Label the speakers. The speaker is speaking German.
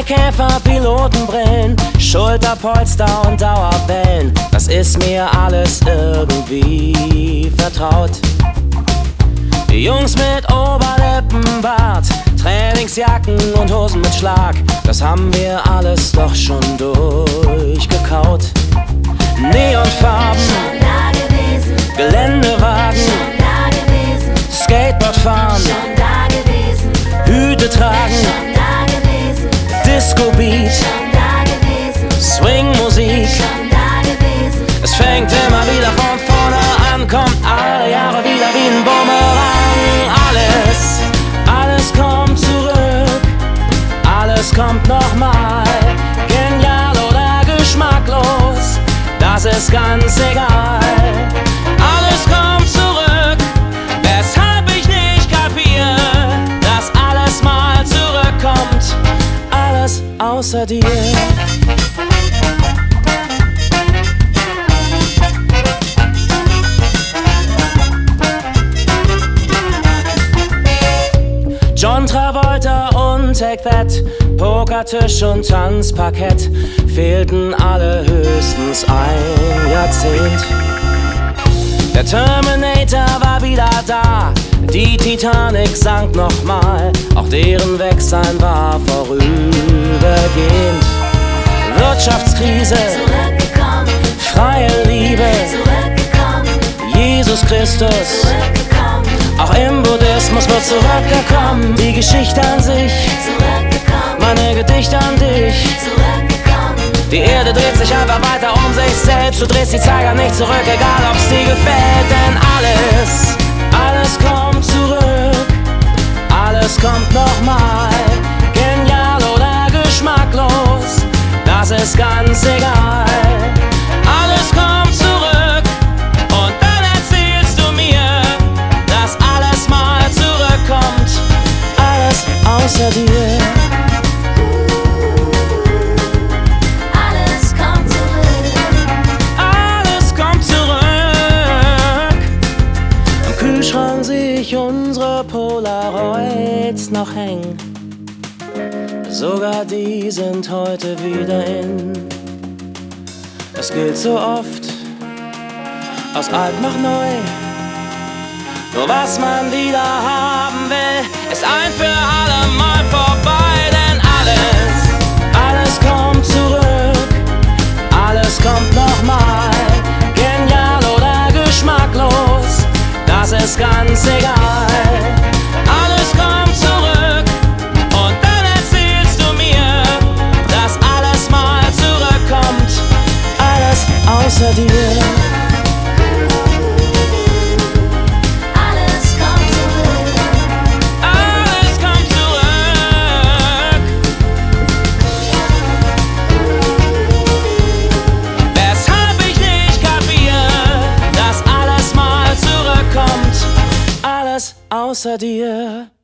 Speaker 1: Scheinwerferkäfer, Pilotenbrillen, Schulterpolster und Dauerwellen. Das ist mir alles irgendwie vertraut. Die Jungs mit Oberlippenbart, Trainingsjacken und Hosen mit Schlag, das haben wir alles doch schon durchgekaut. Neonfarben,
Speaker 2: schon da gewesen.
Speaker 1: Geländewagen,
Speaker 2: Schon da gewesen.
Speaker 1: Skateboard fahren,
Speaker 2: Schon da gewesen.
Speaker 1: Hüte tragen,
Speaker 2: Schon da gewesen.
Speaker 1: Disco-Beat,
Speaker 2: Schon da gewesen.
Speaker 1: Swing-Musik.
Speaker 2: Schon da gewesen.
Speaker 1: Es fängt immer wieder von vorne an, kommt alle Jahre wieder wie ein Bumerang. Alles kommt zurück, alles kommt nochmal. Genial oder geschmacklos, das ist ganz egal. Alles kommt zurück, weshalb ich nicht kapier, dass alles mal zurückkommt, alles außer dir. John Travolta und Take That, Pokertisch und Tanzparkett fehlten alle höchstens ein Jahrzehnt. Der Terminator war wieder da, die Titanic sank nochmal, auch deren Wegsein war vorübergehend. Wirtschaftskrise,
Speaker 2: Zurückgekommen.
Speaker 1: freie Liebe,
Speaker 2: Zurückgekommen.
Speaker 1: Jesus Christus.
Speaker 2: Zurückgekommen.
Speaker 1: Auch im Buddhismus wird zurückgekommen, die Geschichte an sich,
Speaker 2: Zurückgekommen.
Speaker 1: meine Gedichte an dich.
Speaker 2: Zurückgekommen.
Speaker 1: Die Erde dreht sich einfach weiter um sich selbst, du drehst die Zeiger nicht zurück, egal ob's dir gefällt, denn alles kommt zurück, alles kommt nochmal, genial oder geschmacklos, das ist ganz egal. Alles kommt zurück und dann erzählst du mir, dass alles mal zurückkommt, alles außer dir.
Speaker 2: Alles kommt zurück.
Speaker 1: Alles kommt zurück. Am Kühlschrank sehe ich unsere Polaroids noch hängen. Sogar die sind heute wieder in. Es gilt so oft, aus alt macht neu. Nur was man wieder haben will, ist ein für alle Mal vorbei. Denn alles kommt zurück, alles kommt nochmal. Genial oder geschmacklos, das ist ganz egal. Alles kommt zurück und dann erzählst du mir, dass alles mal zurückkommt, alles außer dir.
Speaker 2: Alles kommt zurück.
Speaker 1: Alles kommt zurück. Weshalb ich nicht kapier, dass alles mal zurückkommt, alles außer dir.